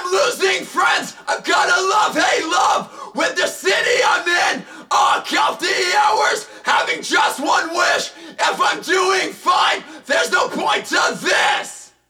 I'm losing friends. I've got a love-hate love with the city I'm in. I'll count the hours, having just one wish. If I'm doing fine, there's no point to this.